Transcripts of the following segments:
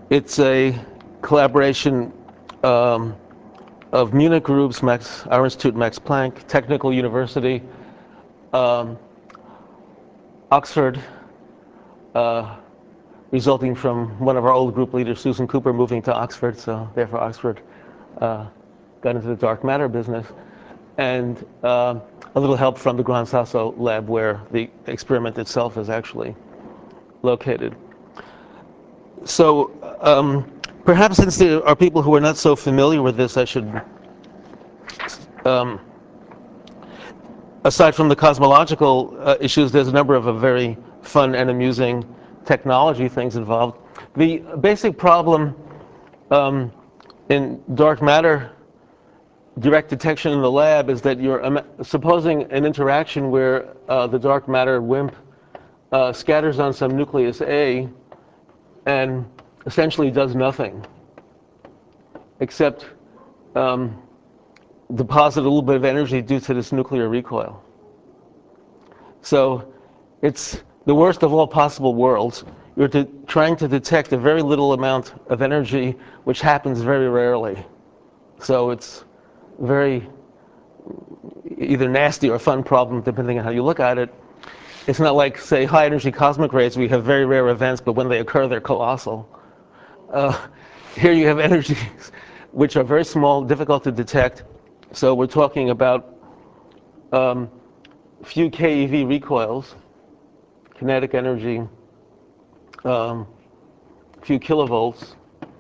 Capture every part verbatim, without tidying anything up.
It's a collaboration um, of Munich groups, Max, our institute, Max Planck, Technical University, um, Oxford, uh, resulting from one of our old group leaders, Susan Cooper, moving to Oxford, so therefore Oxford uh, got into the dark matter business, and uh, a little help from the Gran Sasso lab where the experiment itself is actually located. So um, perhaps since there are people who are not so familiar with this, I should, um, aside from the cosmological uh, issues, there's a number of uh, very fun and amusing technology things involved. The basic problem um, in dark matter direct detection in the lab is that you're um, supposing an interaction where uh, the dark matter WIMP uh, scatters on some nucleus A and essentially does nothing except um, deposit a little bit of energy due to this nuclear recoil. So it's the worst of all possible worlds. You're to, trying to detect a very little amount of energy, which happens very rarely. So it's very either nasty or fun problem, depending on how you look at it. It's not like, say, high energy cosmic rays. We have very rare events, but when they occur, they're colossal. Uh, here you have energies which are very small, difficult to detect. So we're talking about um, few keV recoils, kinetic energy, um, few kilovolts.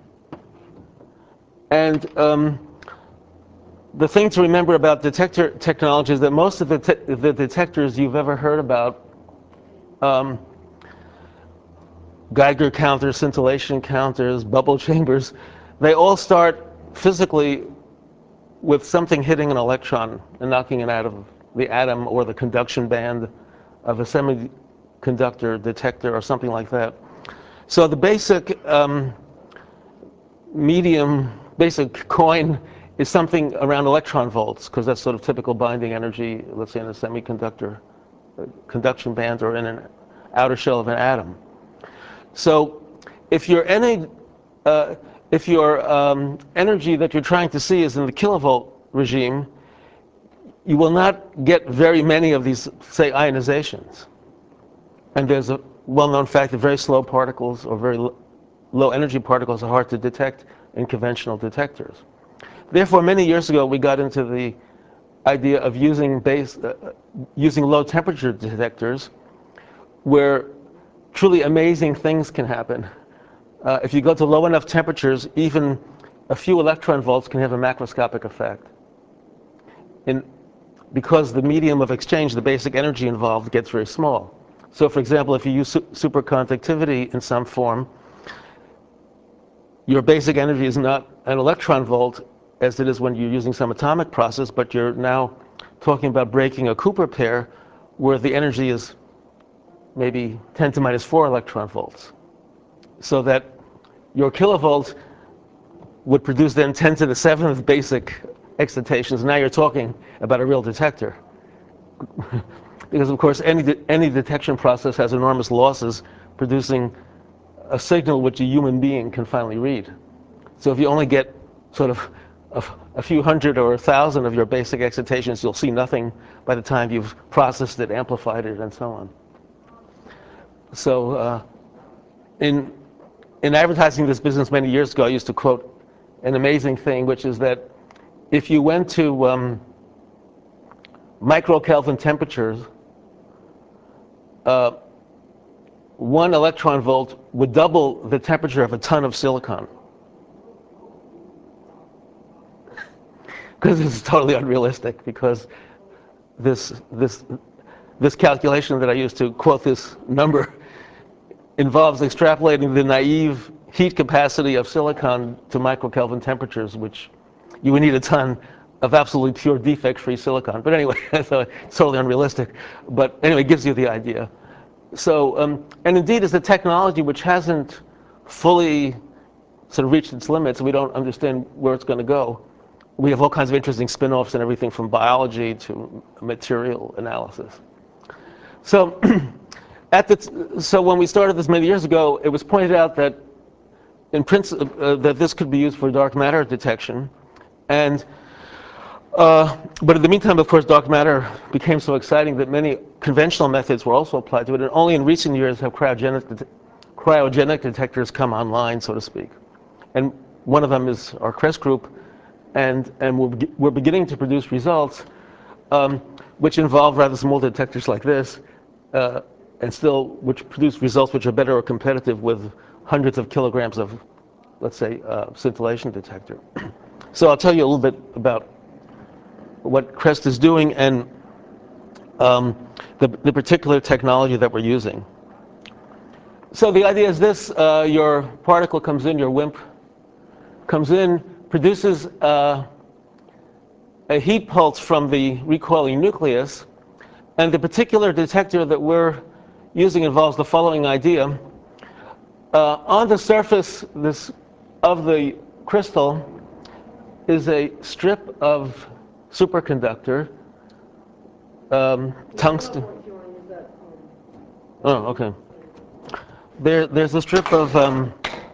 And um, the thing to remember about detector technology is that most of the, te the detectors you've ever heard about, um, Geiger counters, scintillation counters, bubble chambers, they all start physically with something hitting an electron and knocking it out of the atom or the conduction band of a semiconductor detector or something like that. So the basic um, medium, basic coin is something around electron volts, because that's sort of typical binding energy, let's say in a semiconductor conduction band or in an outer shell of an atom. So if your, any, uh, if your um, energy that you're trying to see is in the kilovolt regime, you will not get very many of these, say, ionizations. And there's a well-known fact that very slow particles or very low energy particles are hard to detect in conventional detectors. Therefore, many years ago, we got into the idea of using, base, uh, using low temperature detectors where truly amazing things can happen. Uh, if you go to low enough temperatures, even a few electron volts can have a macroscopic effect. And because the medium of exchange, the basic energy involved, gets very small. So for example, if you use su superconductivity in some form, your basic energy is not an electron volt as it is when you're using some atomic process, but you're now talking about breaking a Cooper pair where the energy is maybe ten to minus four electron volts. So that your kilovolt would produce then ten to the seventh basic excitations. Now you're talking about a real detector. Because of course any, de any detection process has enormous losses producing a signal which a human being can finally read. So if you only get sort of a, a few hundred or a thousand of your basic excitations, you'll see nothing by the time you've processed it, amplified it, and so on. So uh, in, in advertising this business many years ago, I used to quote an amazing thing, which is that if you went to um, microkelvin temperatures, uh, one electron volt would double the temperature of a ton of silicon. Because this is totally unrealistic, because this, this, this calculation that I used to quote this number involves extrapolating the naive heat capacity of silicon to microkelvin temperatures, which you would need a ton of absolutely pure defect-free silicon. But anyway, so it's totally unrealistic. But anyway, it gives you the idea. So, um, and indeed, it's a technology which hasn't fully sort of reached its limits. We don't understand where it's going to go. We have all kinds of interesting spin-offs and everything from biology to material analysis. So, at the so when we started this many years ago, it was pointed out that in principle, uh, that this could be used for dark matter detection. And uh, but in the meantime, of course, dark matter became so exciting that many conventional methods were also applied to it. And only in recent years have cryogenic, det cryogenic detectors come online, so to speak. And one of them is our CREST group. And, and we're, be we're beginning to produce results um, which involve rather small detectors like this, uh, and still which produce results which are better or competitive with hundreds of kilograms of, let's say, uh, scintillation detector. So I'll tell you a little bit about what CREST is doing and um, the, the particular technology that we're using. So the idea is this: uh, your particle comes in, your WIMP comes in, produces uh, a heat pulse from the recoiling nucleus, and the particular detector that we're using involves the following idea. Uh, on the surface this, of the crystal is a strip of superconductor, um, tungsten. Oh, okay. There, there's a strip of um,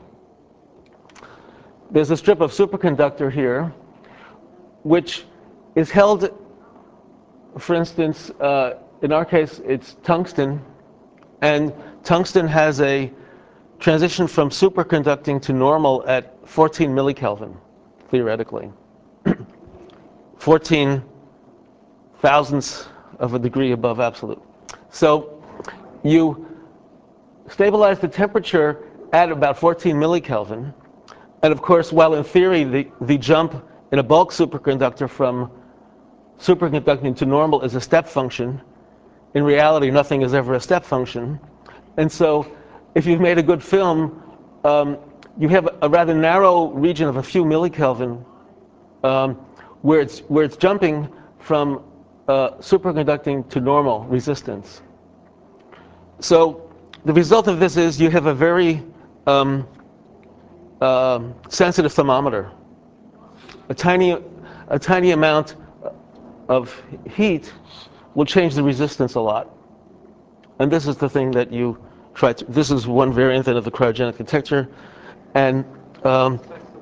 there's a strip of superconductor here, which is held, for instance, uh, in our case, it's tungsten, and tungsten has a transition from superconducting to normal at fourteen millikelvin, theoretically. fourteen thousandths of a degree above absolute. So you stabilize the temperature at about fourteen millikelvin, and of course, while in theory the, the jump in a bulk superconductor from superconducting to normal is a step function, in reality nothing is ever a step function. And so if you've made a good film, um, you have a rather narrow region of a few millikelvin um, where, it's, where it's jumping from uh, superconducting to normal resistance. So the result of this is you have a very um, uh, sensitive thermometer. A tiny, a tiny amount of heat will change the resistance a lot. And this is the thing that you try to, this is one variant of the cryogenic detector. And um,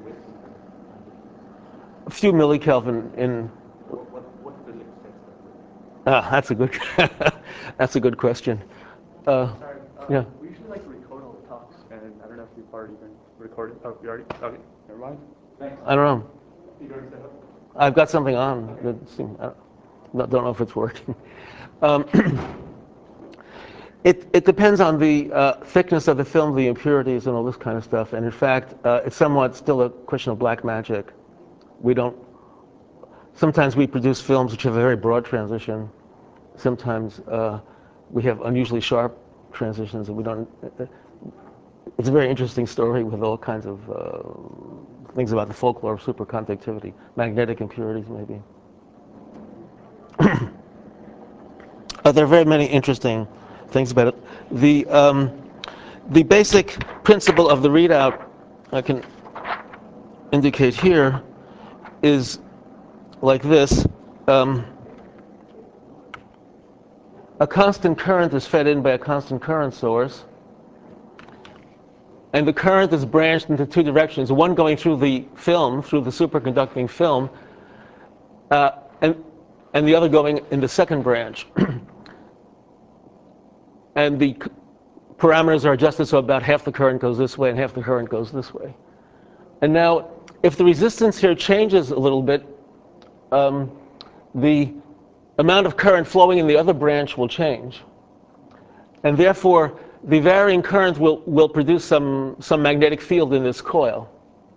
a few millikelvin in. What, what, what physics takes Ah, that's a good, that's a good question. Uh, Sorry, uh, yeah. we usually like to record all the talks, and I don't know if you've already been recorded. Oh, you already? Okay, never mind. Thanks. I don't know. You already set up? I've got something on. That seem, I don't, don't know if it's working. Um, it, it depends on the uh, thickness of the film, the impurities, and all this kind of stuff. And in fact, uh, it's somewhat still a question of black magic. We don't. Sometimes we produce films which have a very broad transition. Sometimes uh, we have unusually sharp transitions, and we don't. It's a very interesting story with all kinds of uh, things about the folklore of superconductivity, magnetic impurities, maybe. uh, there are very many interesting things about it. The um, the basic principle of the readout I can indicate here is like this. Um, a constant current is fed in by a constant current source. And the current is branched into two directions, one going through the film, through the superconducting film, uh, and, and the other going in the second branch. And the parameters are adjusted so about half the current goes this way and half the current goes this way. And now, if the resistance here changes a little bit, um, the amount of current flowing in the other branch will change. And therefore, the varying current will, will produce some, some magnetic field in this coil.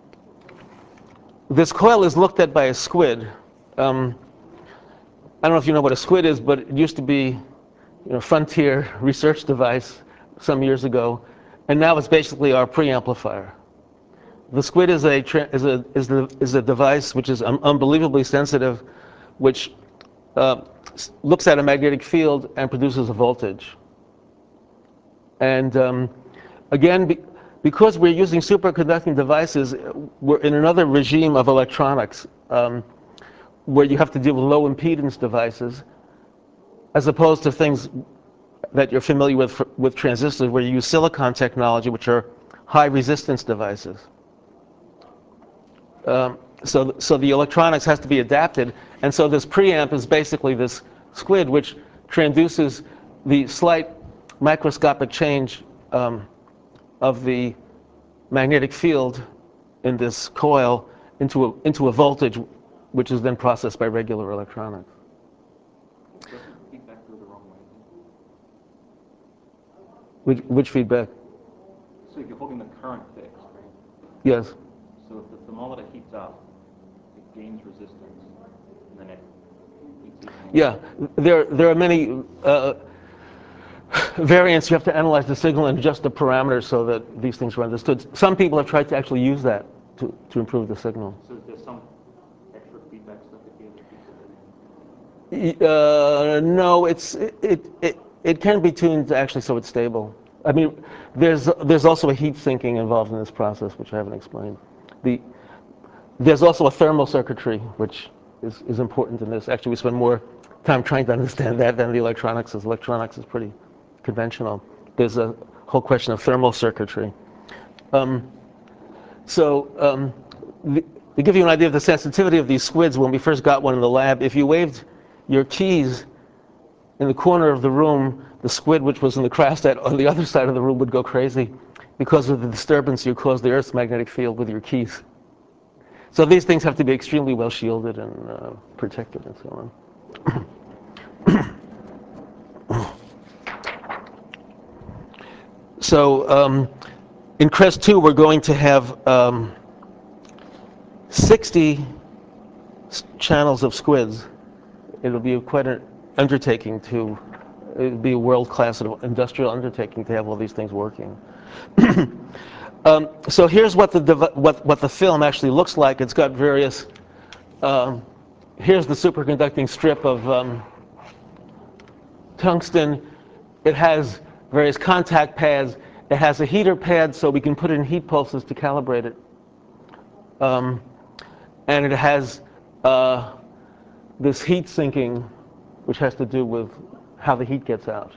This coil is looked at by a squid. Um, I don't know if you know what a squid is, but it used to be, you know, frontier research device some years ago, and now it's basically our preamplifier. The squid is a is a is the is a device which is un unbelievably sensitive, which uh, looks at a magnetic field and produces a voltage. And um, again, be, because we're using superconducting devices, we're in another regime of electronics um, where you have to deal with low impedance devices, as opposed to things that you're familiar with with transistors, where you use silicon technology, which are high resistance devices. Um, so, so the electronics has to be adapted, and so this preamp is basically this squid which transduces the slight microscopic change um, of the magnetic field in this coil into a, into a voltage, which is then processed by regular electronics. Does feedback go the wrong way? Which, which feedback? So if you're holding the current fixed, right? Yes. So if the thermometer heats up, it gains resistance, and then it heats even more. Yeah, there, there are many uh, variants. You have to analyze the signal and adjust the parameters so that these things are understood. Some people have tried to actually use that to, to improve the signal. So is there some extra feedback stuff at the end that keeps it in? Uh, no, it's, it, it, it can be tuned actually so it's stable. I mean, there's, there's also a heat sinking involved in this process, which I haven't explained. The, there's also a thermal circuitry, which is, is important in this. Actually, we spend more time trying to understand that than the electronics, as electronics is pretty conventional. There's a whole question of thermal circuitry. Um, so um, the, to give you an idea of the sensitivity of these squids, when we first got one in the lab, if you waved your keys in the corner of the room, the squid, which was in the cryostat on the other side of the room, would go crazy because of the disturbance you caused the Earth's magnetic field with your keys. So these things have to be extremely well shielded and uh, protected and so on. So um, in CREST two, we're going to have um, sixty channels of squids. It'll be quite an undertaking to, it'll be a world-class industrial undertaking to have all these things working. um, so here's what the, what, what the film actually looks like. It's got various, um, here's the superconducting strip of um, tungsten. It has various contact pads. It has a heater pad so we can put in heat pulses to calibrate it. Um, and it has uh, this heat sinking, which has to do with how the heat gets out.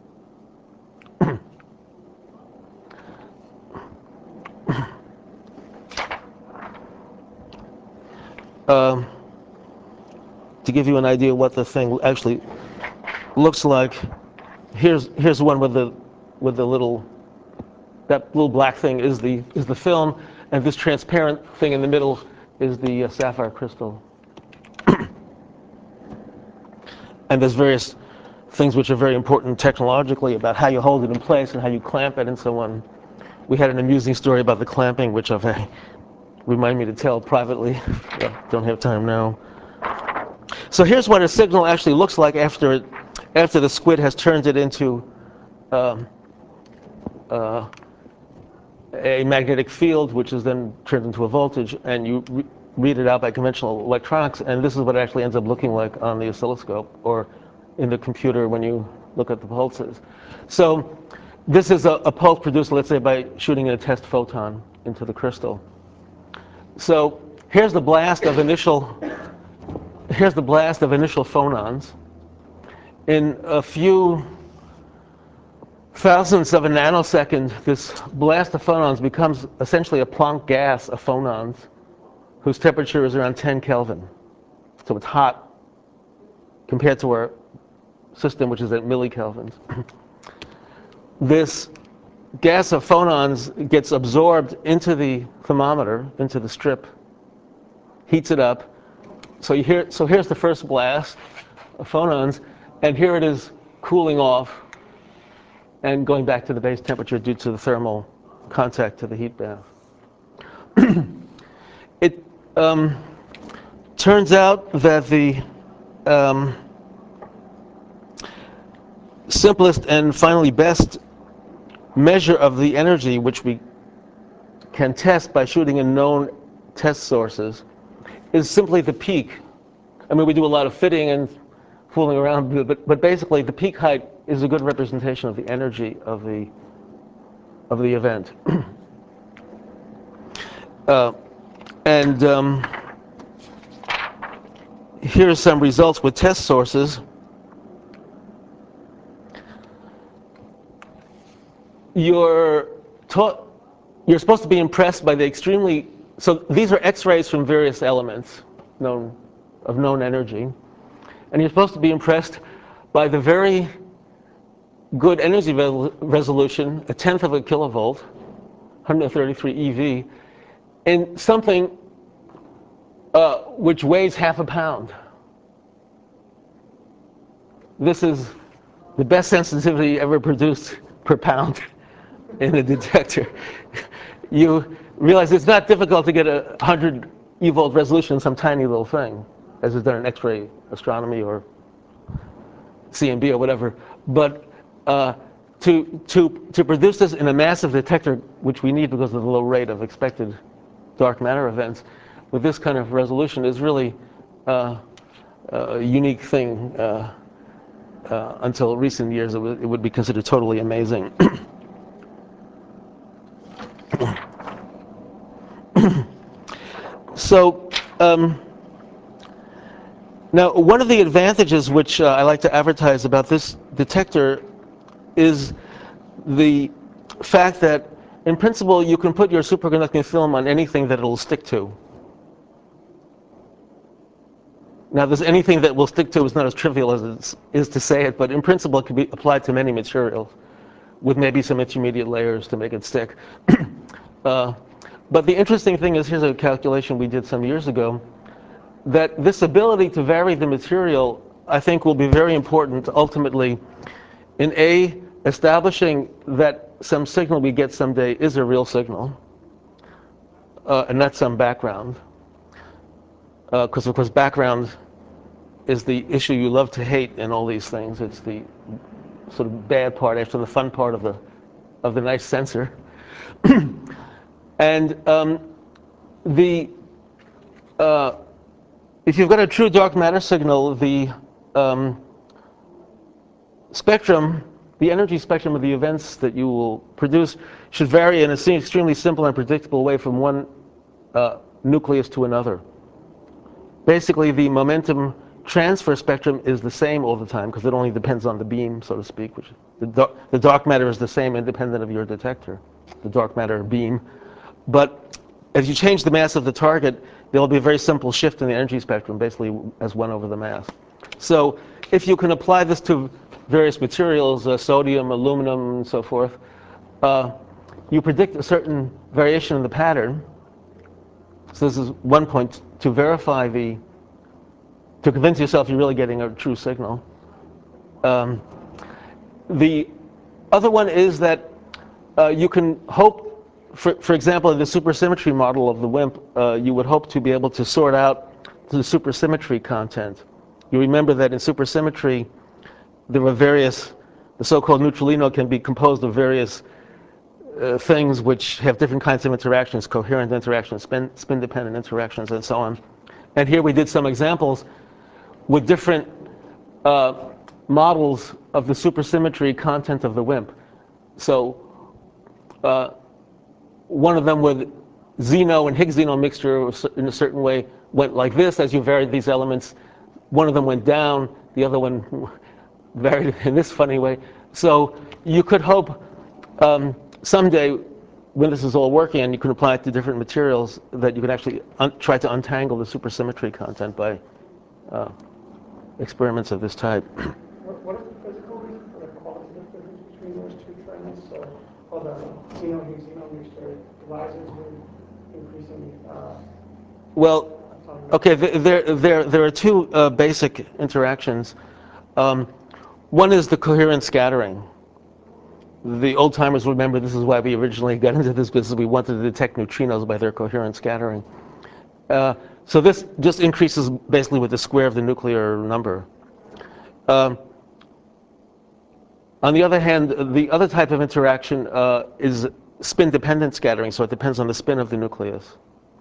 um, to give you an idea what the thing actually looks like, here's here's one with the with the little that little black thing is the is the film, and this transparent thing in the middle is the uh, sapphire crystal. And there's various things which are very important technologically about how you hold it in place and how you clamp it and so on. We had an amusing story about the clamping, which I've uh, remind me to tell privately. Don't have time now. So here's what a signal actually looks like after it, after the squid has turned it into um, uh, a magnetic field, which is then turned into a voltage, and you re read it out by conventional electronics, and this is what it actually ends up looking like on the oscilloscope or in the computer when you look at the pulses. So this is a, a pulse produced, let's say, by shooting in a test photon into the crystal. So here's the blast of initial here's the blast of initial phonons. In a few thousandths of a nanosecond, this blast of phonons becomes essentially a Planck gas of phonons, whose temperature is around ten Kelvin. So it's hot compared to our system, which is at millikelvins. This gas of phonons gets absorbed into the thermometer, into the strip, heats it up. So you hear, so here's the first blast of phonons, and here it is cooling off and going back to the base temperature due to the thermal contact to the heat bath. It um, turns out that the um, simplest and finally best measure of the energy, which we can test by shooting in known test sources, is simply the peak. I mean, we do a lot of fitting and fooling around, but, but basically the peak height is a good representation of the energy of the of the event. uh, and um, here are some results with test sources. You're taught, you're supposed to be impressed by the extremely so these are X-rays from various elements known, of known energy. And you're supposed to be impressed by the very good energy re resolution, a tenth of a kilovolt, one hundred thirty-three E V, in something uh, which weighs half a pound. This is the best sensitivity ever produced per pound in a detector. You realize it's not difficult to get a one hundred E volt resolution in some tiny little thing, as is done in X-ray astronomy or C M B or whatever. But uh, to, to, to produce this in a massive detector, which we need because of the low rate of expected dark matter events, with this kind of resolution is really uh, a unique thing. Uh, uh, until recent years, it, it would be considered totally amazing. So um, now, one of the advantages which uh, I like to advertise about this detector is the fact that, in principle, you can put your superconducting film on anything that it'll stick to. Now, there's anything that will stick to is not as trivial as it is to say it, but in principle, it can be applied to many materials with maybe some intermediate layers to make it stick. uh, but the interesting thing is, here's a calculation we did some years ago, that this ability to vary the material, I think, will be very important ultimately in A, establishing that some signal we get someday is a real signal, uh, and not some background. Because, uh, of course, background is the issue you love to hate in all these things. It's the sort of bad part after the fun part of the, of the nice sensor. And um, the, uh, if you've got a true dark matter signal, the um, spectrum, the energy spectrum of the events that you will produce should vary in an extremely simple and predictable way from one uh, nucleus to another. Basically, the momentum transfer spectrum is the same all the time because it only depends on the beam, so to speak. Which the, dark, the dark matter is the same independent of your detector, the dark matter beam. But as you change the mass of the target, there will be a very simple shift in the energy spectrum, basically as one over the mass. So if you can apply this to various materials, uh, sodium, aluminum, and so forth, uh, you predict a certain variation in the pattern. So this is one point to verify the, to convince yourself you're really getting a true signal. Um, the other one is that uh, you can hope, for, for example, in the supersymmetry model of the WIMP, uh, you would hope to be able to sort out the supersymmetry content. You remember that in supersymmetry, there are various, the so-called neutralino can be composed of various uh, things which have different kinds of interactions, coherent interactions, spin, spin-dependent interactions, and so on. And here we did some examples with different uh, models of the supersymmetry content of the WIMP. So uh, one of them with Xeno and Higgs Xeno mixture in a certain way went like this as you varied these elements. One of them went down, the other one varied in this funny way. So you could hope um, someday, when this is all working and you can apply it to different materials, that you can actually try to untangle the supersymmetry content by uh, experiments of this type. What, what is the physical reason for the qualitative difference between those two trends? So, well, the Xeno Higgs Xeno mixture rises with increasing. Uh, well, okay, there, there, there are two uh, basic interactions. Um, one is the coherent scattering. The old timers remember this is why we originally got into this business. We wanted to detect neutrinos by their coherent scattering. Uh, so this just increases basically with the square of the nuclear number. Um, on the other hand, the other type of interaction uh, is spin-dependent scattering, so it depends on the spin of the nucleus.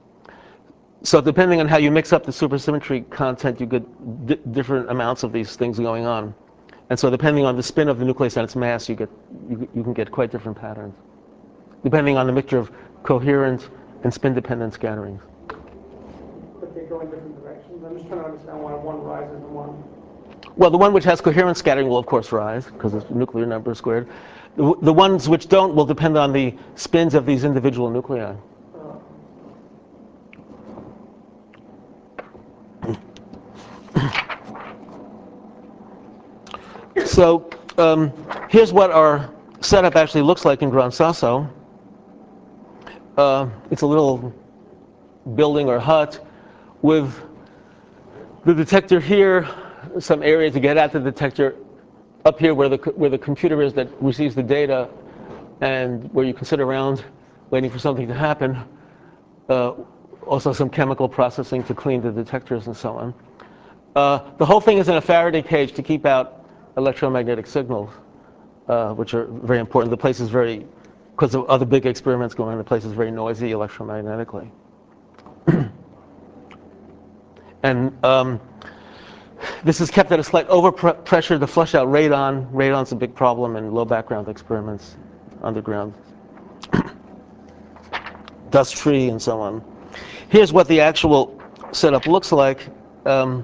So depending on how you mix up the supersymmetry content, you get di different amounts of these things going on. And so depending on the spin of the nucleus and its mass, you, get, you, you can get quite different patterns, depending on the mixture of coherent and spin-dependent scatterings. But they go in different directions? I'm just trying to understand why one rises and one... Well, the one which has coherent scattering will, of course, rise, because it's nuclear number squared. The, the ones which don't will depend on the spins of these individual nuclei. Uh, So um, here's what our setup actually looks like in Gran Sasso. Uh, it's a little building or hut with the detector here, some area to get at the detector, up here where the, where the computer is that receives the data, and where you can sit around waiting for something to happen. Uh, also some chemical processing to clean the detectors and so on. Uh, the whole thing is in a Faraday cage to keep out electromagnetic signals, uh, which are very important. The place is very, because of other big experiments going on, the place is very noisy electromagnetically. And um, this is kept at a slight overpressure to flush out radon. Radon's a big problem in low background experiments, underground. Dust free and so on. Here's what the actual setup looks like. Um,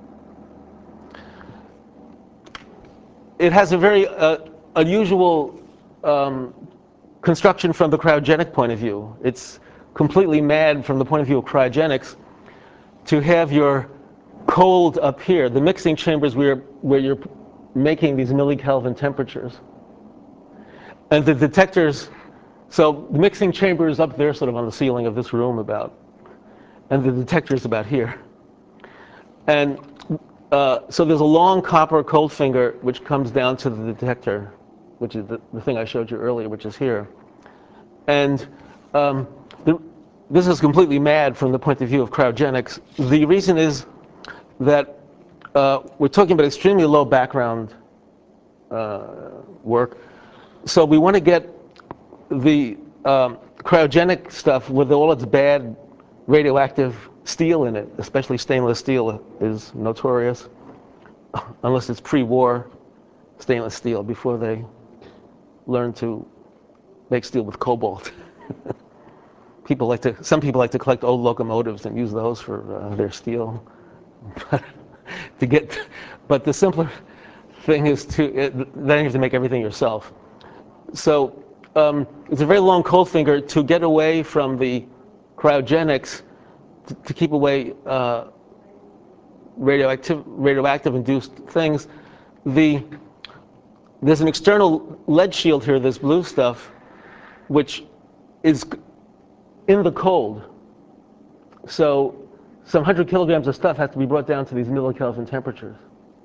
it has a very uh, unusual um, construction from the cryogenic point of view. It's completely mad from the point of view of cryogenics to have your cold up here. The mixing chambers where, where you're making these millikelvin temperatures. And the detectors, so the mixing chamber is up there sort of on the ceiling of this room about, and the detector is about here. And uh, so there's a long copper cold finger which comes down to the detector, which is the, the thing I showed you earlier, which is here. And um, the, this is completely mad from the point of view of cryogenics. The reason is that uh, we're talking about extremely low background uh, work. So we want to get the um, cryogenic stuff with all its bad radioactive steel in it, especially stainless steel is notorious, unless it's pre-war stainless steel before they learn to make steel with cobalt. People like to, some people like to collect old locomotives and use those for uh, their steel. to get, but the simpler thing is to, it, then you have to make everything yourself. So um, it's a very long cold finger to get away from the cryogenics, to, to keep away uh, radioactive, radioactive induced things. The, there's an external lead shield here, this blue stuff, which is in the cold. So some hundred kilograms of stuff has to be brought down to these millikelvin temperatures.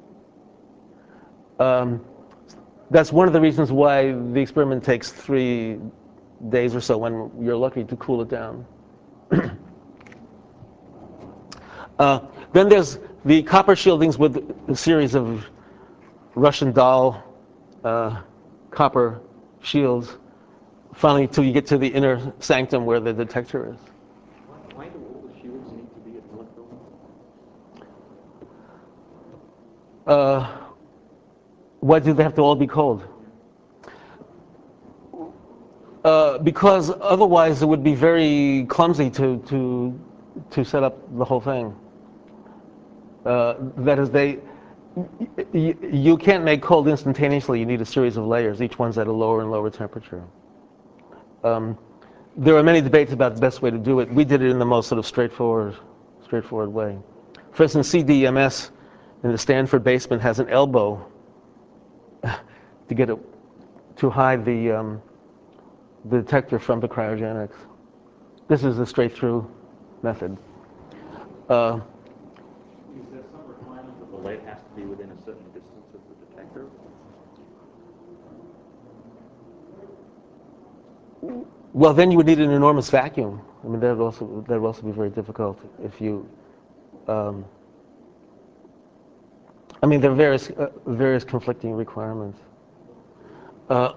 Um, that's one of the reasons why the experiment takes three days or so when you're lucky to cool it down. uh, then there's the copper shieldings with a series of Russian doll uh, copper shields, finally until you get to the inner sanctum where the detector is. Why do all the shields need to be at millikelvin? Uh, why do they have to all be cold? Uh, because otherwise it would be very clumsy to, to, to set up the whole thing. Uh, that is, they, y you can't make cold instantaneously. You need a series of layers. Each one's at a lower and lower temperature. Um, there are many debates about the best way to do it. We did it in the most sort of straightforward, straightforward way. For instance, C D M S in the Stanford basement has an elbow to get it to hide the um, the detector from the cryogenics. This is a straight-through method. Uh, Is there some requirement that the lead has to be within a certain distance of the detector? well, then you would need an enormous vacuum. I mean, that would also that would also be very difficult if you. Um, I mean, there are various uh, various conflicting requirements. Uh,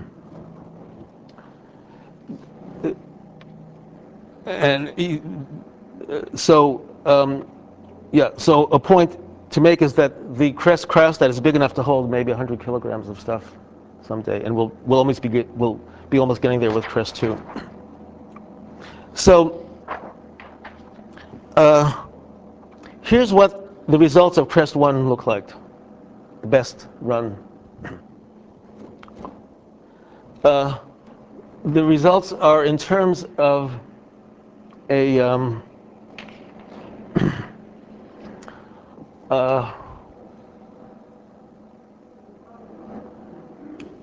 and uh, so, um, yeah. So a point to make is that the crest cryostat is big enough to hold maybe one hundred kilograms of stuff someday, and we'll we'll almost be get, we'll be almost getting there with crest two. So uh, here's what the results of crest one look like. The best run. Uh, the results are in terms of a um, uh,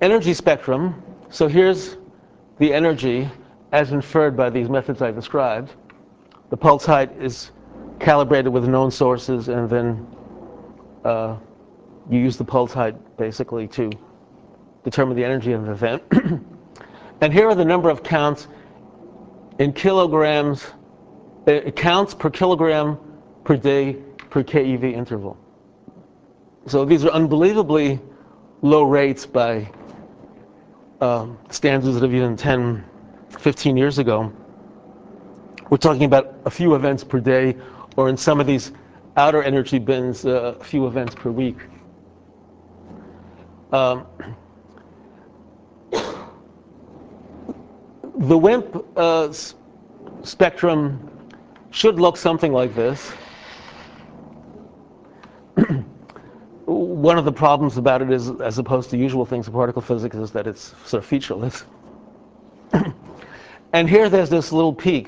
energy spectrum. So here's the energy as inferred by these methods I described. The pulse height is calibrated with known sources, and then uh, you use the pulse height basically to determine the energy of an event. And here are the number of counts in kilograms, uh, counts per kilogram per day per keV interval. So these are unbelievably low rates by um, standards that have been ten, fifteen years ago. We're talking about a few events per day, or in some of these outer energy bins, uh, a few events per week. Um, the WIMP uh, s- spectrum should look something like this. One of the problems about it is, as opposed to usual things in particle physics, is that it's sort of featureless. And here there's this little peak.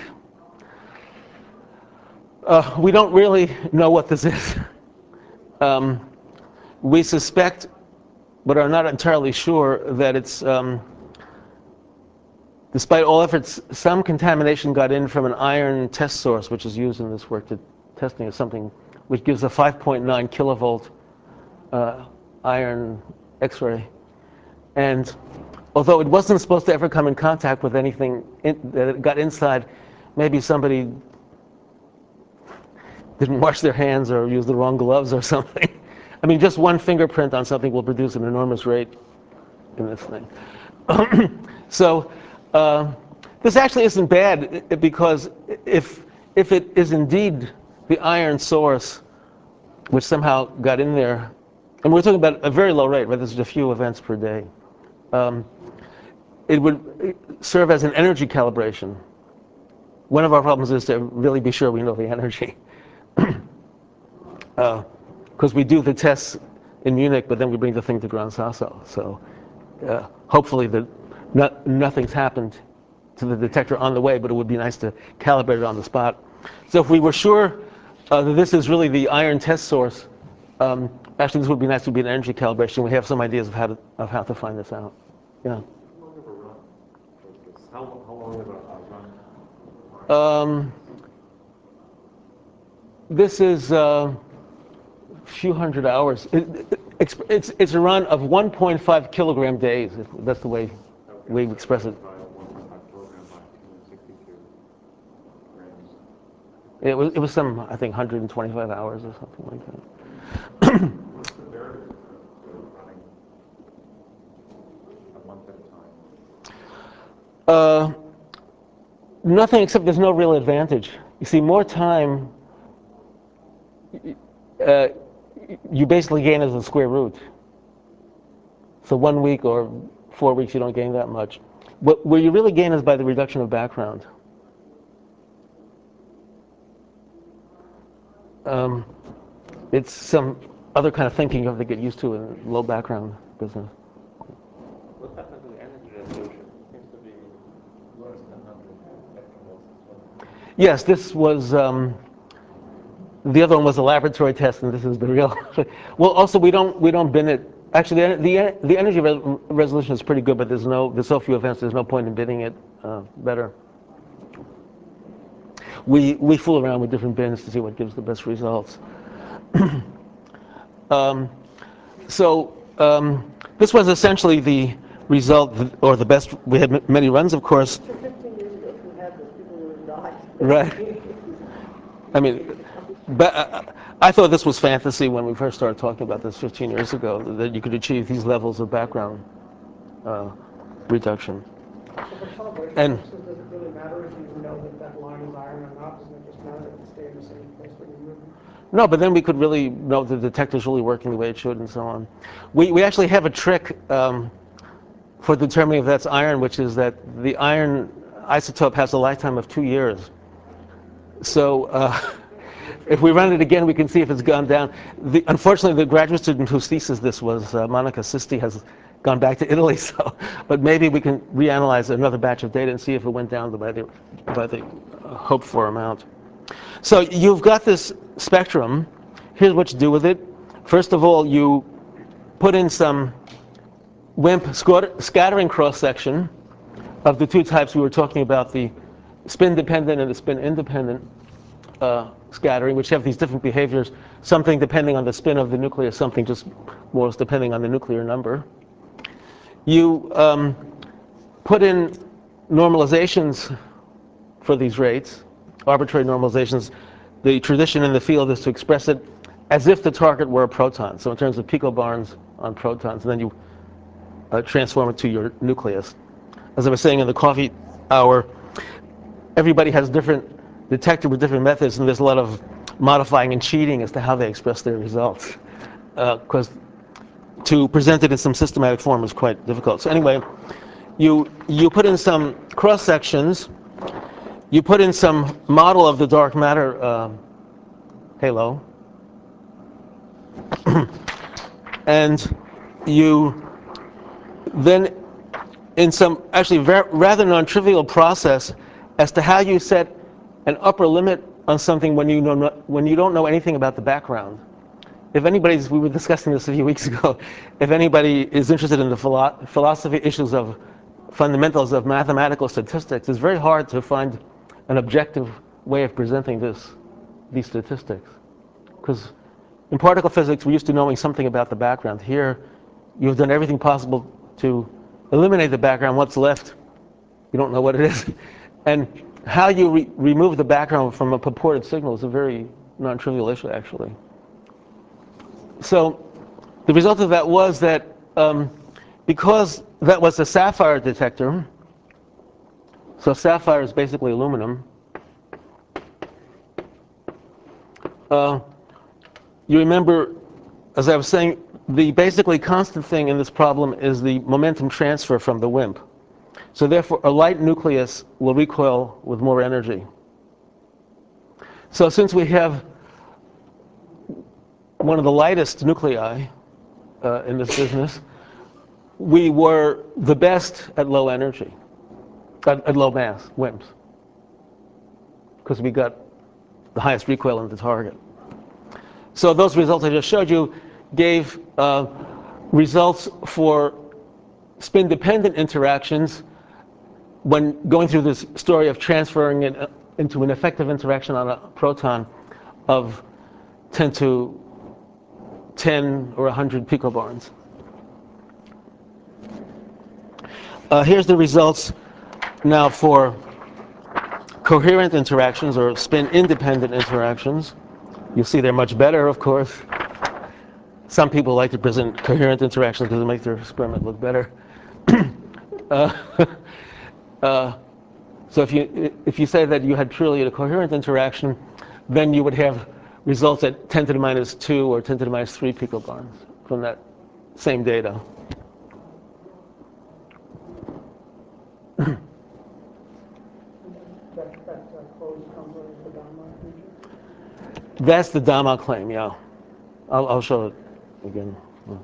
Uh, we don't really know what this is. Um, we suspect, but are not entirely sure, that it's, um, despite all efforts, some contamination got in from an iron test source, which is used in this work to testing of something which gives a five point nine kilovolt uh, iron X-ray. And although it wasn't supposed to ever come in contact with anything in, that got inside, maybe somebody didn't wash their hands or use the wrong gloves or something. I mean, just one fingerprint on something will produce an enormous rate in this thing. So uh, this actually isn't bad, because if, if it is indeed the iron source which somehow got in there, and we're talking about a very low rate, right? This is a few events per day. Um, it would serve as an energy calibration. One of our problems is to really be sure we know the energy. Because uh, we do the tests in Munich, but then we bring the thing to Gran Sasso. So uh, hopefully the, no, nothing's happened to the detector on the way, but it would be nice to calibrate it on the spot. So if we were sure uh, that this is really the iron test source, um, actually this would be nice to be an energy calibration. We have some ideas of how to, of how to find this out. Yeah. How, how long of a run? Um, this is a few hundred hours. It, it, it's, it's a run of one point five kilogram days. That's the way we express it. It was, it was some, I think, one hundred twenty-five hours or something like that. What's the barrier to running a month at a time? Uh, nothing, except there's no real advantage. You see, more time, uh, you basically gain as a square root. So one week or four weeks, you don't gain that much. What, where you really gain is by the reduction of background. Um, it's some other kind of thinking you have to get used to in low background business. What happens to the energy resolution? It seems to be worse than one hundred spectrovolts as well. Yes, this was, um, the other one was a laboratory test, and this is the real. Well, also, we don't, we don't bin it. Actually, the, the, the energy re resolution is pretty good, but there's no, there's so few events, there's no point in binning it uh, better. We, we fool around with different bins to see what gives the best results. um, so um, this was essentially the result, or the best. We had m many runs, of course. So fifteen years ago, if we had this, people would have died. Right. I mean, but uh, I thought this was fantasy when we first started talking about this fifteen years ago, that you could achieve these levels of background uh, reduction. So for calibration And purposes, does it really matter if you know that that line is iron or not? Doesn't it just matter that it stay in the same place when you move it? no, but then we could really know the detector's really working the way it should, and so on. We we actually have a trick um, for determining if that's iron, which is that the iron isotope has a lifetime of two years. So uh, if we run it again, we can see if it's gone down. The, unfortunately, the graduate student whose thesis this was, uh, Monica Sisti, has gone back to Italy. So, but maybe we can reanalyze another batch of data and see if it went down by the, by the uh, hoped for amount. So you've got this spectrum. Here's what you do with it. First of all, you put in some WIMP scattering cross-section of the two types we were talking about, the spin-dependent and the spin-independent uh, scattering, which have these different behaviors, something depending on the spin of the nucleus, something just more depending on the nuclear number. You um, put in normalizations for these rates, arbitrary normalizations. The tradition in the field is to express it as if the target were a proton, so in terms of picobarns on protons, and then you uh, transform it to your nucleus. As I was saying in the coffee hour, everybody has different detector with different methods, and there's a lot of modifying and cheating as to how they express their results, because uh, to present it in some systematic form is quite difficult. So anyway, you you put in some cross sections, you put in some model of the dark matter uh, halo, and you then, in some actually very, rather non-trivial process, as to how you set an upper limit on something when you know not, when you don't know anything about the background. If anybody's, we were discussing this a few weeks ago, if anybody is interested in the philo philosophy issues of fundamentals of mathematical statistics, it's very hard to find an objective way of presenting this, these statistics. Because in particle physics, we're used to knowing something about the background. Here, you've done everything possible to eliminate the background. What's left, you don't know what it is. And how you re remove the background from a purported signal is a very non-trivial issue, actually. So the result of that was that um, because that was a sapphire detector, so sapphire is basically aluminum, uh, you remember, as I was saying, the basically constant thing in this problem is the momentum transfer from the WIMP. So therefore, a light nucleus will recoil with more energy. So since we have one of the lightest nuclei uh, in this business, we were the best at low energy, at, at low mass, WIMPs, because we got the highest recoil in the target. So those results I just showed you gave uh, results for spin-dependent interactions when going through this story of transferring it into an effective interaction on a proton of ten to ten or one hundred picobarns. Uh, here's the results now for coherent interactions or spin-independent interactions. You'll see they're much better, of course. Some people like to present coherent interactions because it makes their experiment look better. uh, uh, so if you if you say that you had truly a coherent interaction, then you would have results at ten to the minus two or ten to the minus three picobarns from that same data. That, that uh, closed comes under the Dama feature? That's the Dama claim, yeah. I'll, I'll show it again.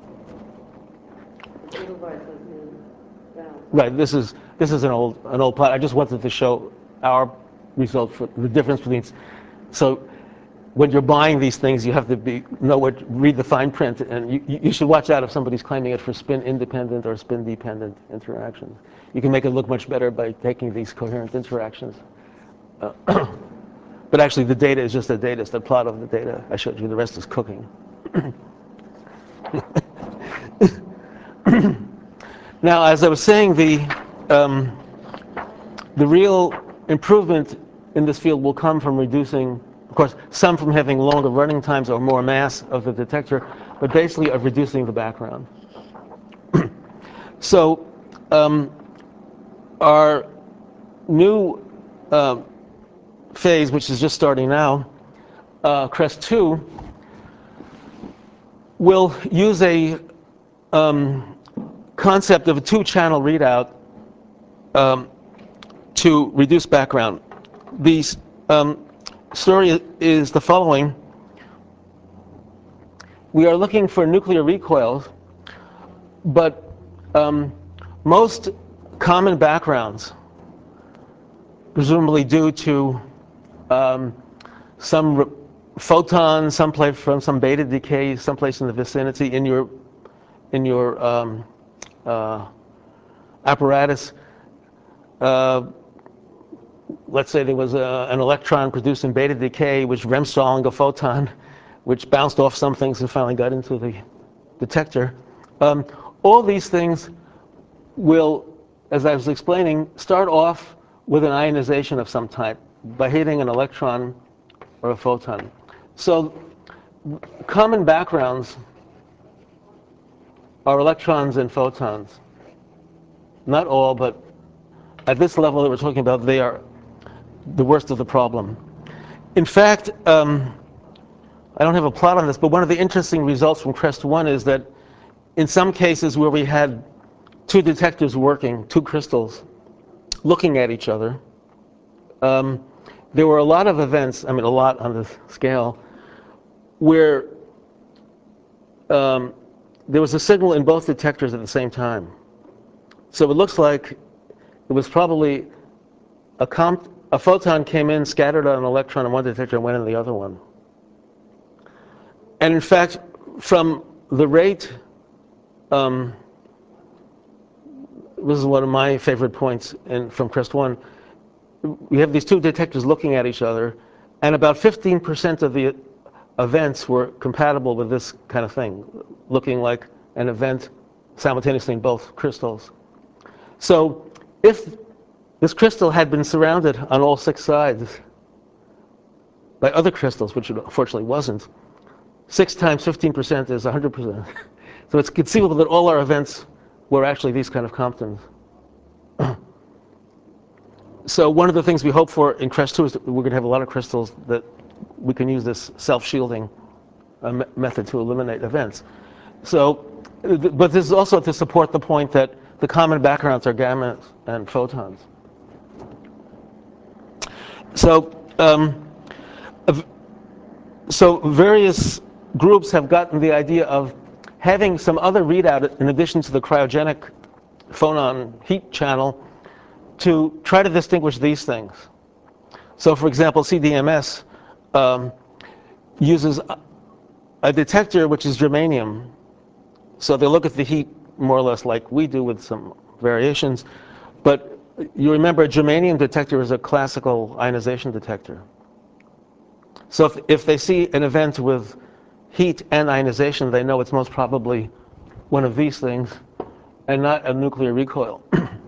Right. This is this is an old an old plot. I just wanted to show our result for the difference between. So when you're buying these things, you have to be know what read the fine print, and you you should watch out if somebody's claiming it for spin independent or spin dependent interactions. You can make it look much better by taking these coherent interactions. Uh, but actually, the data is just the data. It's the plot of the data I showed you. The rest is cooking. Now, as I was saying, the um, the real improvement in this field will come from reducing, of course, some from having longer running times or more mass of the detector, but basically of reducing the background. So um, our new uh, phase, which is just starting now, uh, CREST two, will use a um, concept of a two-channel readout um, to reduce background. The um, story is the following. We are looking for nuclear recoils, but um, most common backgrounds, presumably due to um, some photon someplace from some beta decay someplace in the vicinity in your in your um, uh, apparatus. Uh, let's say there was a, an electron produced in beta decay, which Remstalling a photon, which bounced off some things and finally got into the detector. Um, all these things will, as I was explaining, start off with an ionization of some type by hitting an electron or a photon. So common backgrounds are electrons and photons. Not all, but at this level that we're talking about, they are the worst of the problem. In fact, um, I don't have a plot on this, but one of the interesting results from CREST one is that in some cases where we had two detectors working, two crystals, looking at each other, um, there were a lot of events, I mean a lot on this scale, where um, there was a signal in both detectors at the same time. So it looks like it was probably a, comp a photon came in, scattered on an electron in one detector and went in the other one. And in fact, from the rate, um, this is one of my favorite points in, from CREST one, we have these two detectors looking at each other, and about fifteen percent of the events were compatible with this kind of thing, looking like an event simultaneously in both crystals. So if this crystal had been surrounded on all six sides by other crystals, which it unfortunately wasn't, six times fifteen percent is one hundred percent. So it's conceivable that all our events were actually these kind of Comptons. So one of the things we hope for in CREST two is that we're going to have a lot of crystals that we can use this self-shielding uh, me method to eliminate events. So, but this is also to support the point that the common backgrounds are gamma and photons. So, um, so various groups have gotten the idea of having some other readout in addition to the cryogenic phonon heat channel to try to distinguish these things. So for example, C D M S um, uses a detector which is germanium. So they look at the heat more or less like we do with some variations. But you remember a germanium detector is a classical ionization detector. So if, if they see an event with heat and ionization, they know it's most probably one of these things and not a nuclear recoil.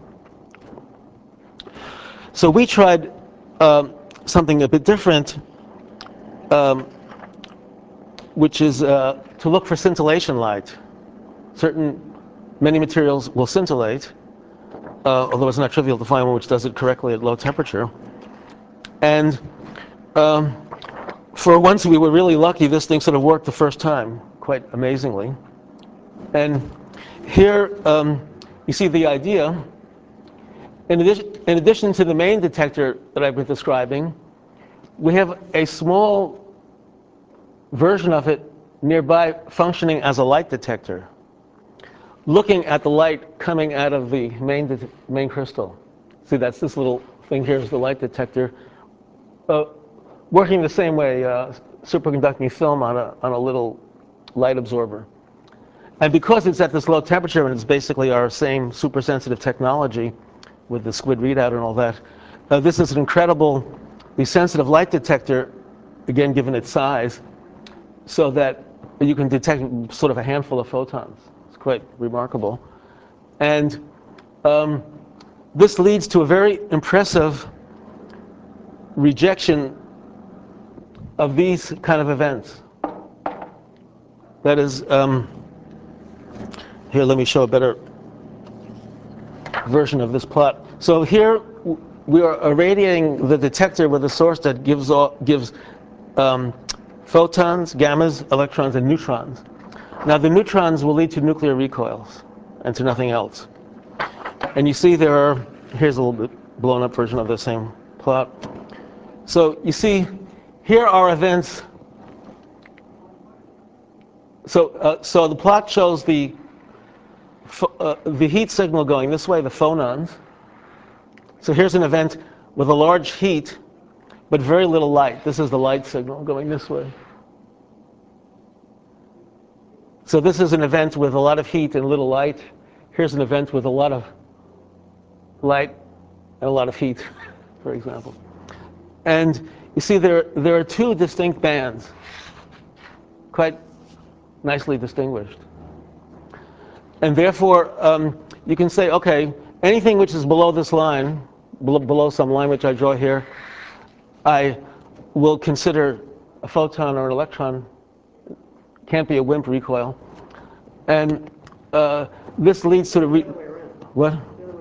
So we tried um, something a bit different, um, which is uh, to look for scintillation light. Certain, many materials will scintillate, uh, although it's not trivial to find one which does it correctly at low temperature. And um, for once we were really lucky, this thing sort of worked the first time, quite amazingly. And here um, you see the idea. In addition, in addition to the main detector that I've been describing, we have a small version of it nearby functioning as a light detector, looking at the light coming out of the main, main crystal. See, that's this little thing here is the light detector, uh, working the same way, uh, superconducting film on a, on a little light absorber. And because it's at this low temperature and it's basically our same super sensitive technology with the squid readout and all that, uh, this is an incredibly sensitive light detector, again given its size, so that you can detect sort of a handful of photons. It's quite remarkable. And um, this leads to a very impressive rejection of these kind of events. That is, um, here, let me show a better version of this plot. So here we are irradiating the detector with a source that gives, all, gives um, photons, gammas, electrons, and neutrons. Now the neutrons will lead to nuclear recoils and to nothing else. And you see there are, here's a little bit blown up version of the same plot. So you see, here are events. So, uh, so the plot shows the, uh, the heat signal going this way, the phonons. So here's an event with a large heat, but very little light. This is the light signal going this way. So this is an event with a lot of heat and little light. here's an event with a lot of light and a lot of heat, for example. And you see there, there are two distinct bands, quite nicely distinguished. And therefore, um, you can say, okay, anything which is below this line, below, below some line which I draw here, I will consider a photon or an electron. Can't be a WIMP recoil. And uh, this leads to the re what?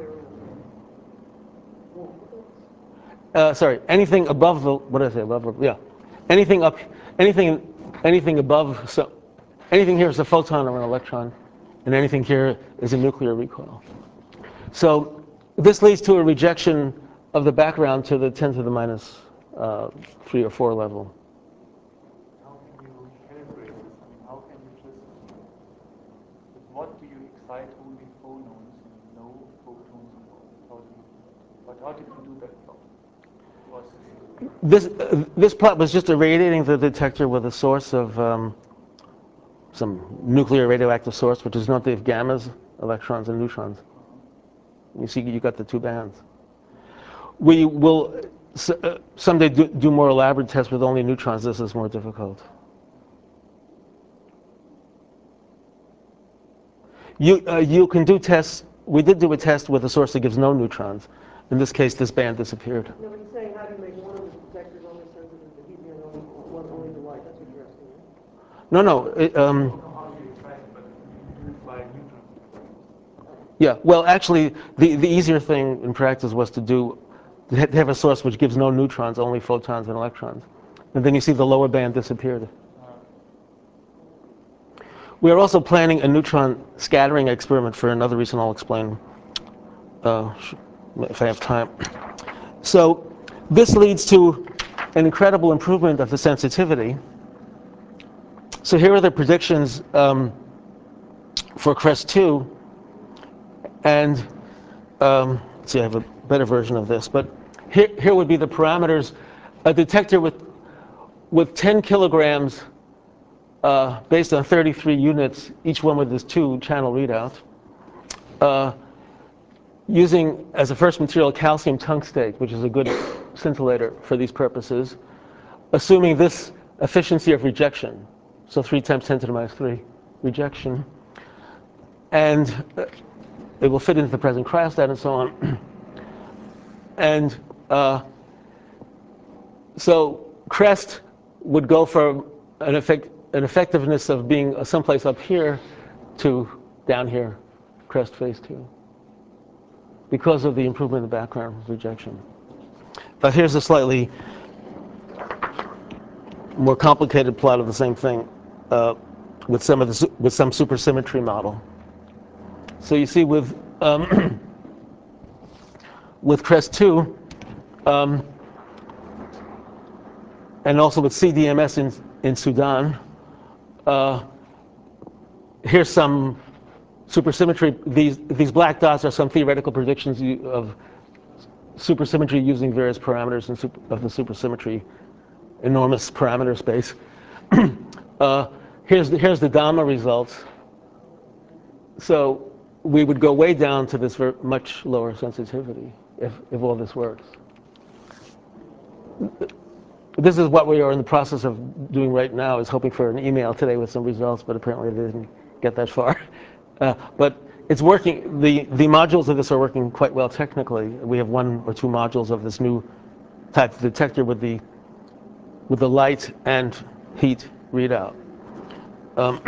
Uh, sorry, anything above the, what did I say, above, the- yeah. Anything up, anything, anything above, so anything here is a photon or an electron, and anything here is a nuclear recoil. So this leads to a rejection of the background to the ten to the minus uh, three or four level. How can you calibrate this? I mean, how can you just, with what do you excite only phonons and no photons? How do you, but how did you do that plot? Was This, uh, this plot was just irradiating the detector with a source of um, some nuclear radioactive source, which is known to have gammas, electrons, and neutrons. You see, you got the two bands. We will uh, someday do, do more elaborate tests with only neutrons. This is more difficult. You, uh, you can do tests. We did do a test with a source that gives no neutrons. In this case, this band disappeared. No, but he's saying, how do you make one of the detectors only sensitive to heat and the other one only to light? That's what you're asking, right? No, no. It, um, how do you excite it, but you by neutron? yeah, well, actually, the, the easier thing in practice was to do to have a source which gives no neutrons, only photons and electrons. And then you see the lower band disappeared. We are also planning a neutron scattering experiment for another reason I'll explain uh, if I have time. So this leads to an incredible improvement of the sensitivity. So here are the predictions um, for CREST two. And um, let's see, I have a better version of this. But here, here would be the parameters. A detector with, with ten kilograms uh, based on thirty-three units, each one with this two channel readout. Uh, using as a first material calcium tungstate, which is a good scintillator for these purposes, assuming this efficiency of rejection, so three times ten to the minus three rejection, and uh, it will fit into the present cryostat and so on. And uh, so CREST would go from an, effect, an effectiveness of being someplace up here to down here, CREST phase two, because of the improvement in the background rejection. But here's a slightly more complicated plot of the same thing uh, with some of the with some supersymmetry model. So you see with um, with CREST two, um, and also with C D M S in in Sudan, uh, here's some supersymmetry. These these black dots are some theoretical predictions of supersymmetry using various parameters in super, of the supersymmetry enormous parameter space. uh, here's the here's the Dama results. So we would go way down to this very much lower sensitivity if, if all this works. This is what we are in the process of doing right now, is hoping for an email today with some results, but apparently they didn't get that far. Uh, but it's working, the, the modules of this are working quite well technically. We have one or two modules of this new type of detector with the, with the light and heat readout. Um,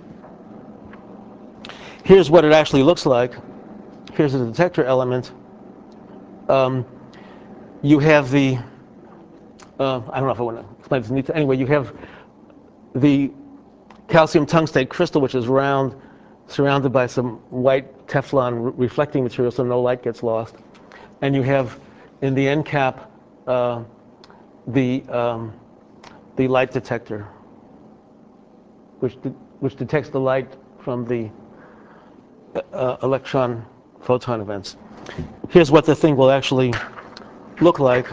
here's what it actually looks like. Here's the detector element. Um, you have the, uh, I don't know if I want to explain this in detail. Anyway, you have the calcium tungstate crystal, which is round, surrounded by some white Teflon re reflecting material, so no light gets lost. And you have in the end cap uh, the um, the light detector, which de which detects the light from the uh, electron photon events. Here's what the thing will actually look like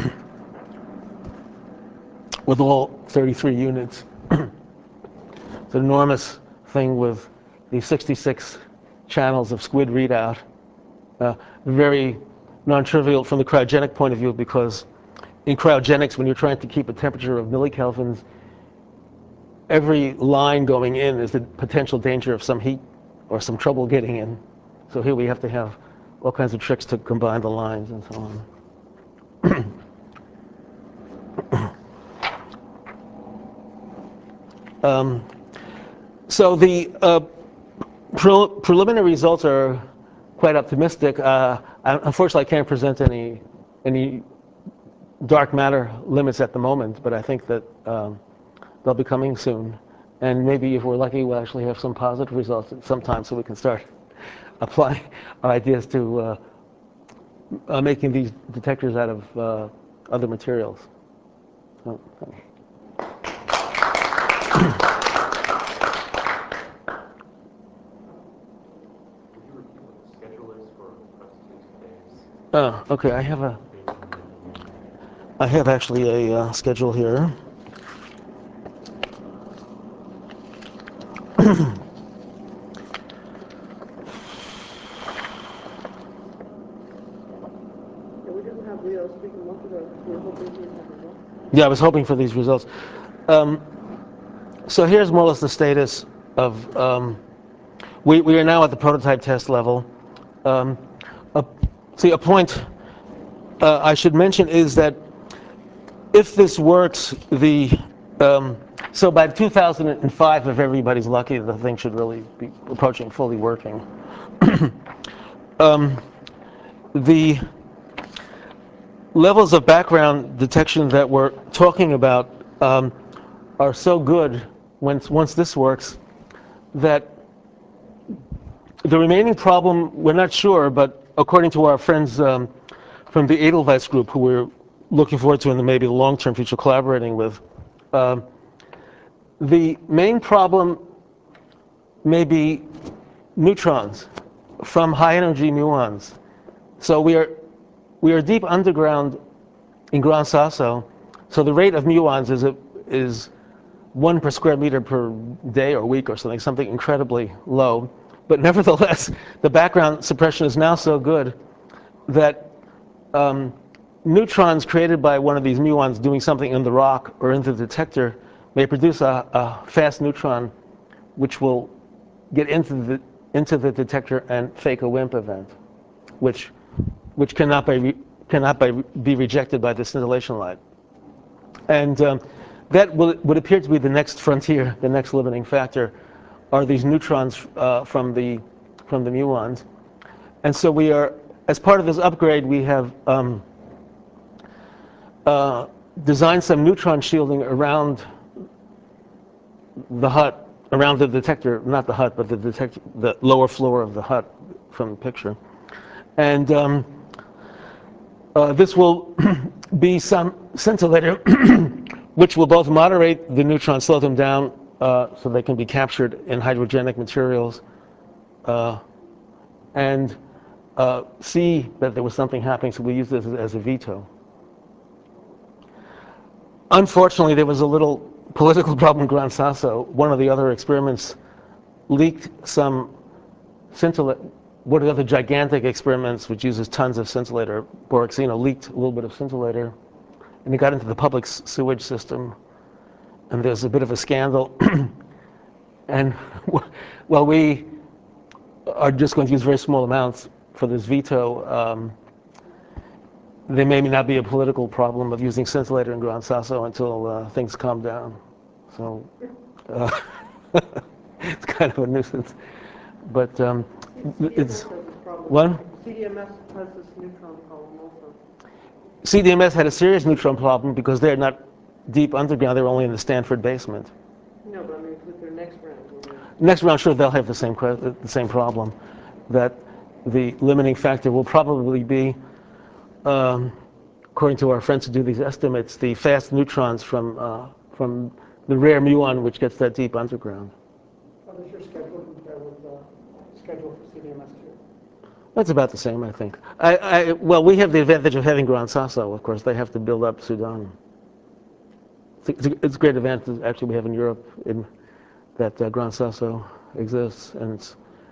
with all thirty-three units. It's an enormous thing with the sixty-six channels of squid readout. Uh, very non-trivial from the cryogenic point of view, because in cryogenics, when you're trying to keep a temperature of millikelvins, every line going in is the potential danger of some heat or some trouble getting in. So here we have to have all kinds of tricks to combine the lines and so on. um, so the uh, pre preliminary results are quite optimistic. Uh, I, unfortunately, I can't present any any dark matter limits at the moment, but I think that um, they'll be coming soon. And maybe if we're lucky, we'll actually have some positive results at some time, so we can start applying our ideas to uh, uh, making these detectors out of uh, other materials. So, Oh, okay. I have a. I have actually a uh, schedule here. Yeah, I was hoping for these results. Um, so here's more or less the status of. Um, we we are now at the prototype test level. Um, a, see, a point uh, I should mention is that if this works, the um, so by two thousand five, if everybody's lucky, the thing should really be approaching fully working. um, the levels of background detection that we're talking about um, are so good once once this works that the remaining problem, we're not sure, but according to our friends um, from the Edelweiss group, who we're looking forward to in the maybe long-term future collaborating with, um, the main problem may be neutrons from high-energy muons. So we are we are deep underground in Gran Sasso, so the rate of muons is a, is one per square meter per day or week or something, something incredibly low. But nevertheless, the background suppression is now so good that um, neutrons created by one of these muons doing something in the rock or in the detector may produce a, a fast neutron which will get into the into the detector and fake a WIMP event, which which cannot be cannot be, be rejected by the scintillation light. And um, that will, would appear to be the next frontier, the next limiting factor, are these neutrons uh, from the from the muons. And so we are, as part of this upgrade, we have um, uh, designed some neutron shielding around the hut, around the detector, not the hut, but the detector, the lower floor of the hut from the picture. And um, uh, this will be some scintillator which will both moderate the neutrons, slow them down, uh, so they can be captured in hydrogenic materials, uh, and uh, see that there was something happening, so we use this as, as a veto. Unfortunately, there was a little political problem in Gran Sasso. One of the other experiments leaked some scintillator. One of the other gigantic experiments, which uses tons of scintillator, Boraxino, leaked a little bit of scintillator, and it got into the public sewage system, and there's a bit of a scandal. And well, we are just going to use very small amounts for this veto. Um, there may not be a political problem of using scintillator in Gran Sasso until uh, things calm down. So uh, it's kind of a nuisance. But um, it's what? C D M S has this neutron problem also. C D M S had a serious neutron problem because they're not deep underground, they're only in the Stanford basement. No, but I mean, with their next round. Next round, sure, they'll have the same the same problem. That the limiting factor will probably be, um, according to our friends who do these estimates, the fast neutrons from uh, from the rare muon which gets that deep underground. How does your schedule compare with the schedule for C D M S two? That's about the same, I think. I, I, well, we have the advantage of having Gran Sasso, of course. They have to build up Sudan. It's a, it's a great advantage, actually, we have in Europe in, that uh, Gran Sasso exists, and it's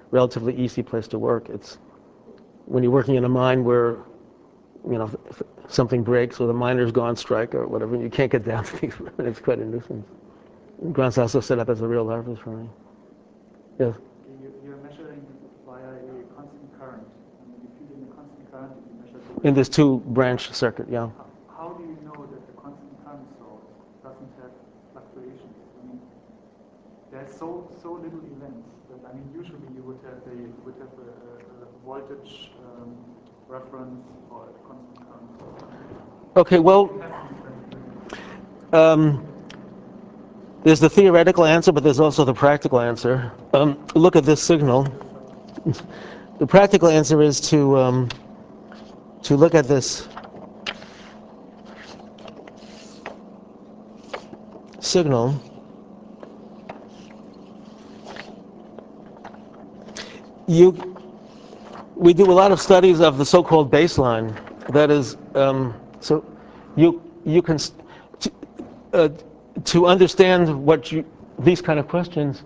relatively easy place to work. It's when you're working in a mine where, you know, if something breaks or the miner's gone strike or whatever, and you can't get down to these, it's quite a nuisance. Gran Sasso set up as a real laboratory. Yes? You, you're measuring via a constant current. I mean, you feed in a constant current and you measure the In this two-branch circuit, yeah. How, how do you know that the constant current source doesn't have fluctuations? I mean, there's so so little events that I mean, usually you would have a you would have a, a, a voltage um, reference or a constant current source. Okay, well, um, there's the theoretical answer, but there's also the practical answer. Um, look at this signal. The practical answer is to um, to look at this signal. You, we do a lot of studies of the so-called baseline. That is, um, so you you can to, uh, to understand what you these kind of questions.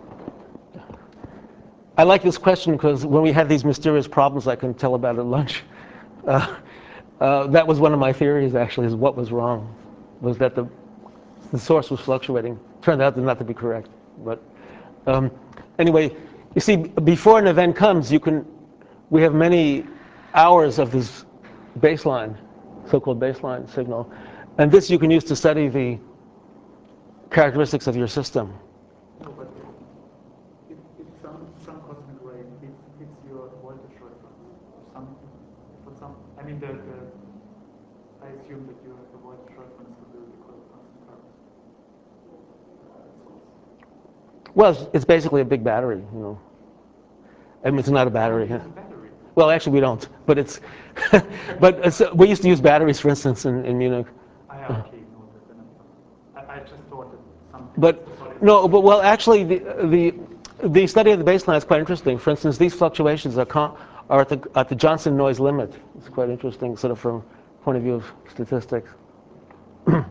I like this question because when we have these mysterious problems, I can tell about at lunch. Uh, uh, that was one of my theories, actually, is what was wrong, was that the the source was fluctuating. Turned out not to be correct, but um, anyway, you see, before an event comes, you can. We have many hours of this baseline, so-called baseline signal, and this you can use to study the characteristics of your system. No, but if, if some some cosmic ray hits, hits your voltage reference, or some for some, I mean the, the I assume that you have the voltage reference to the constant current. Well, it's, it's basically a big battery, you know. I mean, it's not a battery. It's a battery. Well, actually, we don't. But it's, but it's, we used to use batteries, for instance, in, in Munich. I okay, no, then I, I just thought that something. But no, but well, actually, the the the study of the baseline is quite interesting. For instance, these fluctuations are con- are at the at the Johnson noise limit. It's quite interesting, sort of from point of view of statistics. Now,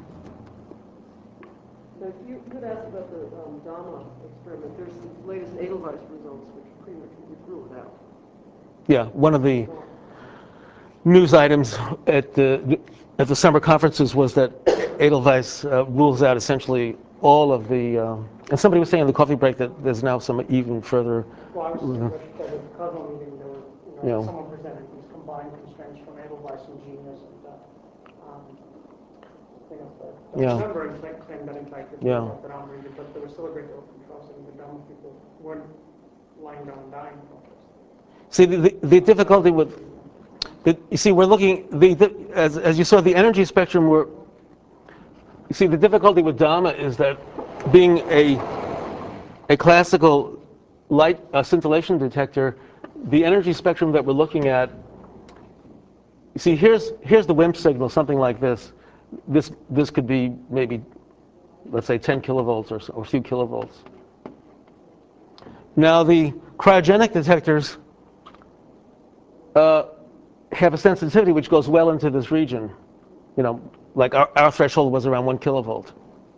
you could ask about the um, Dama experiment. There's the latest Edelweiss results, which pretty much rule it out. Yeah, one of the news items at the at the summer conferences was that Edelweiss uh, rules out essentially all of the. Uh, and somebody was saying in the coffee break that there's now some even further. Well, I was uh, just at the Cosmo meeting, there were, you know, Yeah. someone presented these combined constraints from Edelweiss and Genius, and, uh, um, you know, the, the Yeah. number and claim, claim that in fact it Yeah. was that I'm reading, but there was still a great deal of control, so the dumb people weren't lying down and dying. See, the, the, the difficulty with. The, you see, we're looking, the, the, as, as you saw, the energy spectrum, we're, you see, the difficulty with Dama is that being a, a classical light uh, scintillation detector, the energy spectrum that we're looking at, you see, here's, here's the WIMP signal, something like this. This, this could be maybe, let's say, ten kilovolts or, so, or a few kilovolts. Now, the cryogenic detectors, uh, have a sensitivity which goes well into this region. You know, like our, our threshold was around one kilovolt.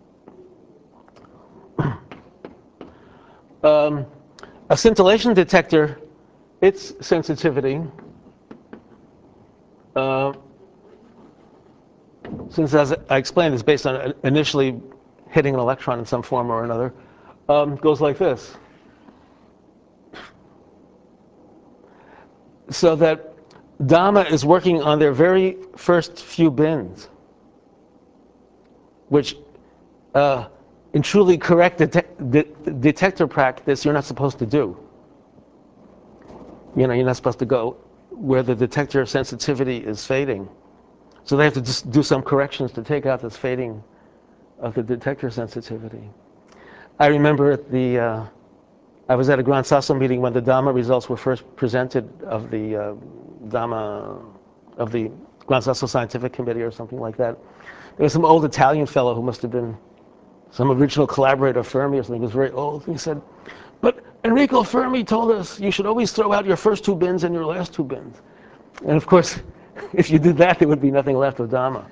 um, a scintillation detector, its sensitivity, uh, since as I explained, is based on initially hitting an electron in some form or another, um, goes like this. So that Dama is working on their very first few bins, which uh, in truly correct det- det- detector practice, you're not supposed to do. You know, you're not supposed to go where the detector sensitivity is fading. So they have to just do some corrections to take out this fading of the detector sensitivity. I remember at the, uh, I was at a Gran Sasso meeting when the Dama results were first presented of the uh, Dama, of the Gran Sasso Scientific Committee or something like that. There was some old Italian fellow who must have been some original collaborator of Fermi or something. He was very old. He said, but Enrico Fermi told us you should always throw out your first two bins and your last two bins. And of course, if you did that, there would be nothing left of Dama.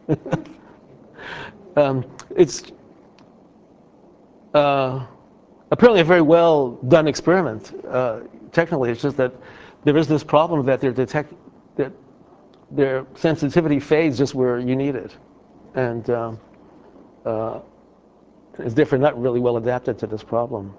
um, it's, uh, apparently a very well done experiment. Uh, technically, it's just that there is this problem that their detect that their sensitivity fades just where you need it, and um, uh, is therefore not really well adapted to this problem.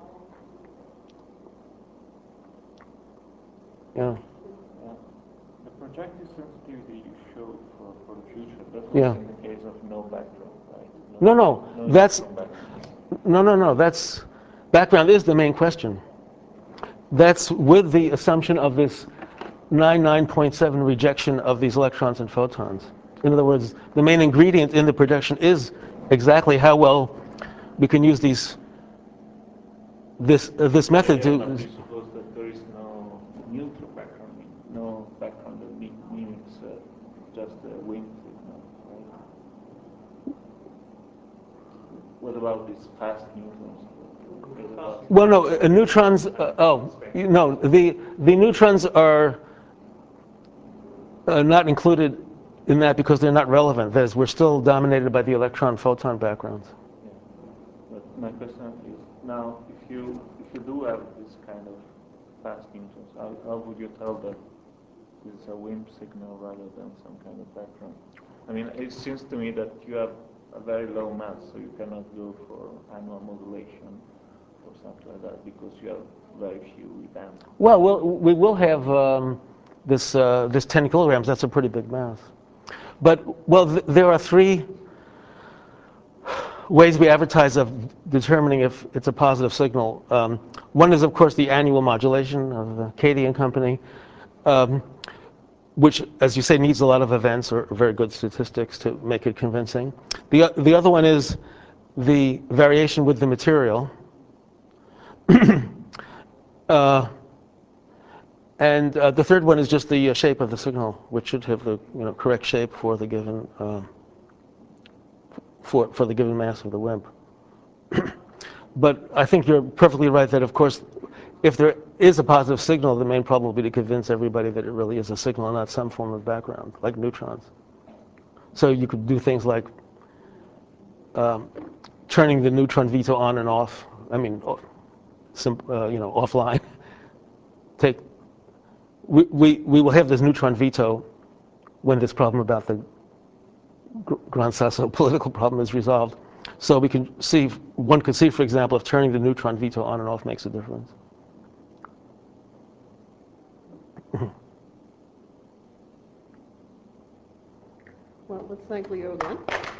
Yeah. Yeah. The projective sensitivity you showed for, for the future, that was Yeah. in the case of no background, right? No, no, no that's background. no, no, no. That's background is the main question. That's with the assumption of this ninety-nine point seven rejection of these electrons and photons. In other words, the main ingredient in the projection is exactly how well we can use these this uh, this method Yeah, to. but we suppose that there is no neutral background, no background that mi- mimics uh, just a wind signal, right? What about these fast neutrons? What about- Well, no, uh, neutrons. Uh, oh, you- no, the the neutrons are uh, not included in that because they're not relevant. That is, we're still dominated by the electron-photon backgrounds. Yeah. But my question is now, if you if you do have this kind of fast neutrons, how, how would you tell that this is a wind signal rather than some kind of background? I mean, it seems to me that you have a very low mass, so you cannot go for annual modulation or something like that because you have very few events. Well, we'll we will have um, this uh, this ten kilograms. That's a pretty big mass. But well, th there are three ways we advertise of determining if it's a positive signal. Um, one is, of course, the annual modulation of the Cady and Company, um, which, as you say, needs a lot of events or very good statistics to make it convincing. The the other one is the variation with the material. uh, And uh, the third one is just the uh, shape of the signal, which should have the you know correct shape for the given uh, for for the given mass of the web. But I think you're perfectly right that, of course, if there is a positive signal, the main problem will be to convince everybody that it really is a signal and not some form of background, like neutrons. So you could do things like um, turning the neutron veto on and off. I mean, sim uh, you know, offline. Take We, we, we will have this neutron veto when this problem about the Gran Sasso political problem is resolved. So we can see, one could see, for example, if turning the neutron veto on and off makes a difference. Well, let's thank Leo again.